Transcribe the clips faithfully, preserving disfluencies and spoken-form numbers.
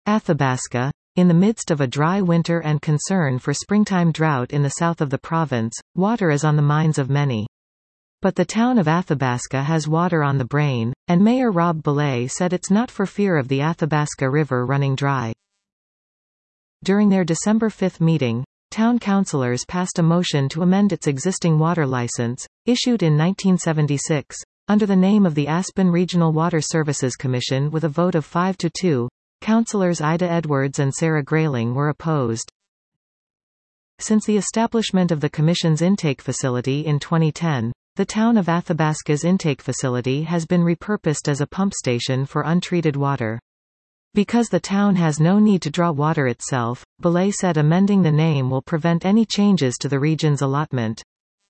Athabasca. In the midst of a dry winter and concern for springtime drought in the south of the province, water is on the minds of many. But the town of Athabasca has water on the brain, and Mayor Rob Belay said it's not for fear of the Athabasca River running dry. During their December fifth meeting, town councillors passed a motion to amend its existing water license, issued in nineteen seventy-six, under the name of the Aspen Regional Water Services Commission with a vote of five to two. Councillors Ida Edwards and Sarah Grayling were opposed. Since the establishment of the Commission's intake facility in twenty ten, the town of Athabasca's intake facility has been repurposed as a pump station for untreated water. Because the town has no need to draw water itself, Belay said amending the name will prevent any changes to the region's allotment.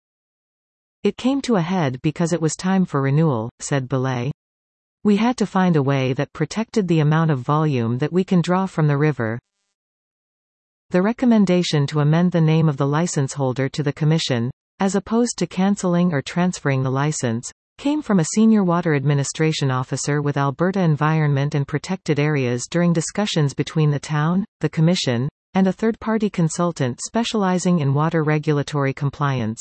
It came to a head because it was time for renewal, said Belay. We had to find a way that protected the amount of volume that we can draw from the river. The recommendation to amend the name of the license holder to the Commission, as opposed to cancelling or transferring the license, came from a senior water administration officer with Alberta Environment and Protected Areas during discussions between the town, the Commission, and a third-party consultant specializing in water regulatory compliance.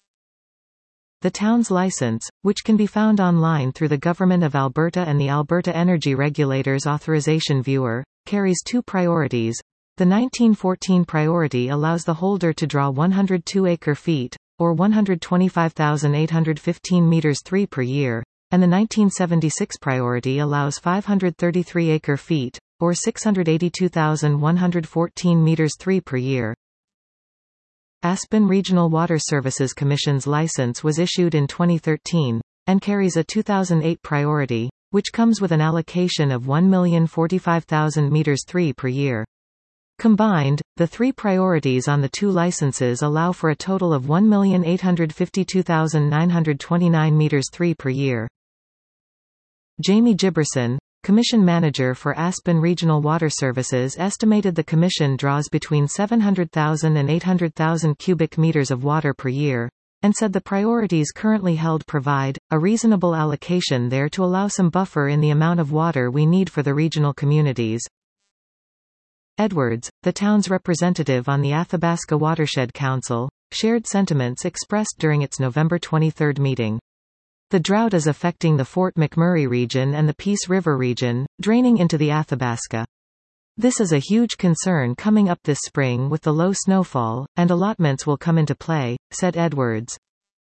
The town's license, which can be found online through the Government of Alberta and the Alberta Energy Regulators Authorization Viewer, carries two priorities. The nineteen fourteen priority allows the holder to draw one hundred two acre-feet, or one hundred twenty-five thousand eight hundred fifteen meters three per year, and the nineteen seventy-six priority allows five hundred thirty-three acre-feet, or six hundred eighty-two thousand one hundred fourteen meters three per year. Aspen Regional Water Services Commission's license was issued in twenty thirteen, and carries a two thousand eight priority, which comes with an allocation of one million forty-five thousand meters three per year. Combined, the three priorities on the two licenses allow for a total of one million eight hundred fifty-two thousand nine hundred twenty-nine meters three per year. Jamie Giberson, Commission Manager for Aspen Regional Water Services, estimated the Commission draws between seven hundred thousand and eight hundred thousand cubic meters of water per year, and said the priorities currently held provide a reasonable allocation there to allow some buffer in the amount of water we need for the regional communities. Edwards, the town's representative on the Athabasca Watershed Council, shared sentiments expressed during its November twenty-third meeting. The drought is affecting the Fort McMurray region and the Peace River region, draining into the Athabasca. This is a huge concern coming up this spring with the low snowfall, and allotments will come into play, said Edwards.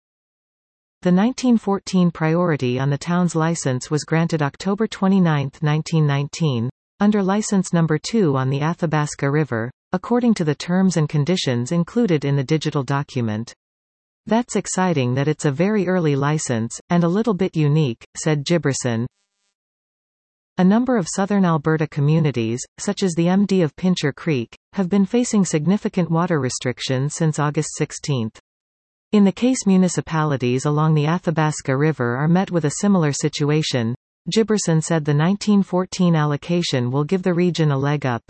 The nineteen fourteen priority on the town's license was granted October twenty-ninth, nineteen nineteen. Under license number two on the Athabasca River, according to the terms and conditions included in the digital document. That's exciting that it's a very early license, and a little bit unique, said Giberson. A number of southern Alberta communities, such as the M D of Pincher Creek, have been facing significant water restrictions since August sixteenth. In the case municipalities along the Athabasca River are met with a similar situation, Giberson said the nineteen fourteen allocation will give the region a leg up.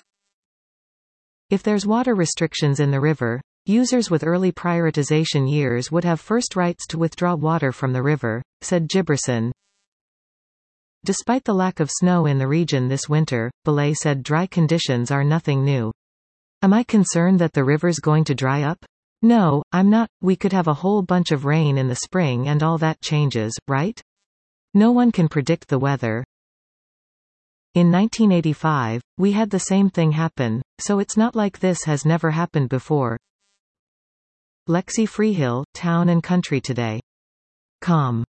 If there's water restrictions in the river, users with early prioritization years would have first rights to withdraw water from the river, said Giberson. Despite the lack of snow in the region this winter, Belay said dry conditions are nothing new. Am I concerned that the river's going to dry up? No, I'm not. We could have a whole bunch of rain in the spring and all that changes, right? No one can predict the weather. In nineteen eighty-five, we had the same thing happen, so it's not like this has never happened before. Lexi Freehill, Town and Country Today. Com.